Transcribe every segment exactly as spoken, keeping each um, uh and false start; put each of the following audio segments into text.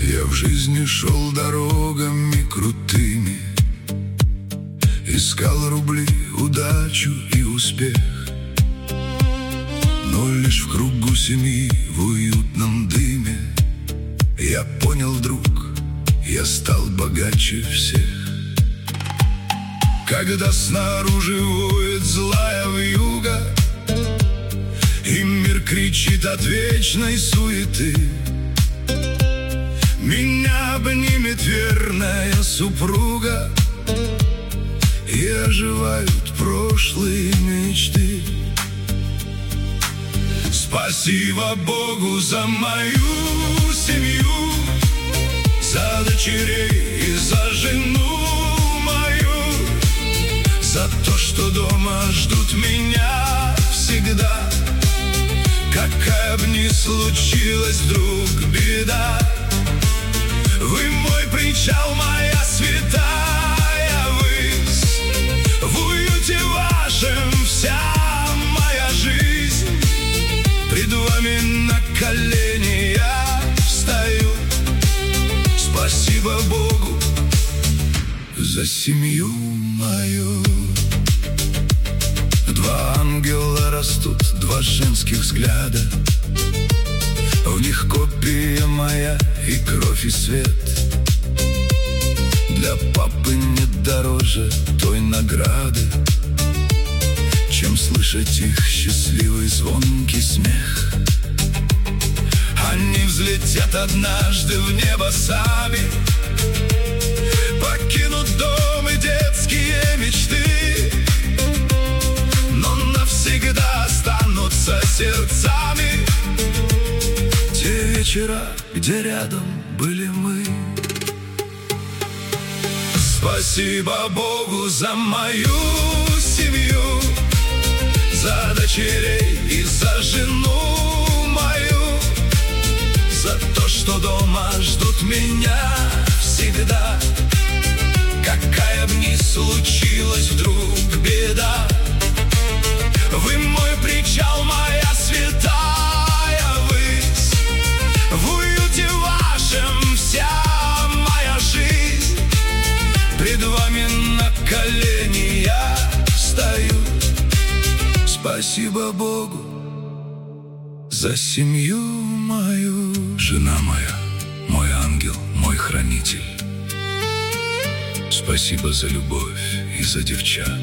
Я в жизни шел дорогами крутыми, искал рубли, удачу и успех, но лишь в кругу семьи, в уютном дыме, я понял вдруг, я стал богаче всех. Когда снаружи воет злая вьюга, и мир кричит от вечной суеты, меня обнимет верная супруга, и оживают прошлые мечты. Спасибо Богу за мою семью, за дочерей и за жену мою, за то, что дома ждут меня всегда. Какая б ни случилась вдруг беда, вы мой причал, моя святая высь. В уюте вашем вся моя жизнь, пред вами на колени я встаю. Спасибо Богу за семью мою. Два ангела растут, два женских взгляда, в них копия моя и кровь и свет. Для папы нет дороже той награды, чем слышать их счастливый звонкий смех. Они взлетят однажды в небо сами, покинут дом и детские мечты, но навсегда останутся сердцами те вечера, где рядом были мы. Спасибо Богу за мою семью, за дочерей и за жену мою, за то, что дома ждут меня всегда. Какая б ни случилась вдруг беда, вы мой причал, моя святая высь. В уюте вашем вся моя жизнь, пред вами на колени я встаю. Спасибо Богу за семью мою. Жена моя, мой ангел, мой хранитель, спасибо за любовь и за девчат.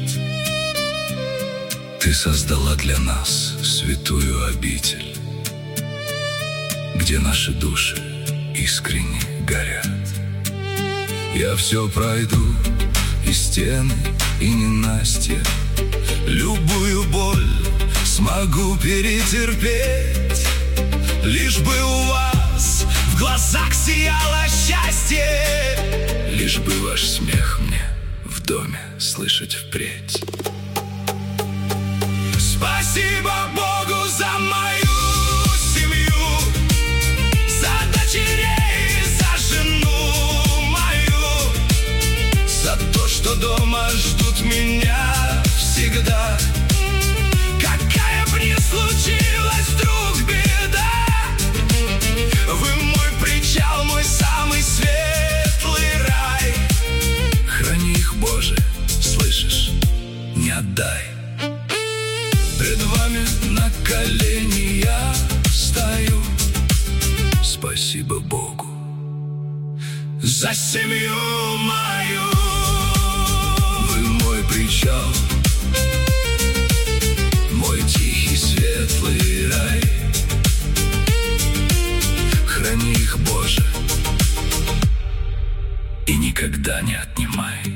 Ты создала для нас святую обитель, где наши души искренне горят. Я все пройду, и стены, и ненастья, любую боль смогу перетерпеть, лишь бы у вас в глазах сияло счастье, лишь бы ваш смех мне в доме слышать впредь. Спасибо Богу за мою семью, за дочерей, за жену мою, за то, что дома ждут меня всегда. Какая б ни случилась вдруг беда, вы мой причал, мой самый светлый рай. Храни их, Боже, слышишь, не отдай. Пред вами на колени я стою. Спасибо Богу за семью мою. Вы мой причал, мой тихий светлый рай. Храни их, Боже, и никогда не отнимай.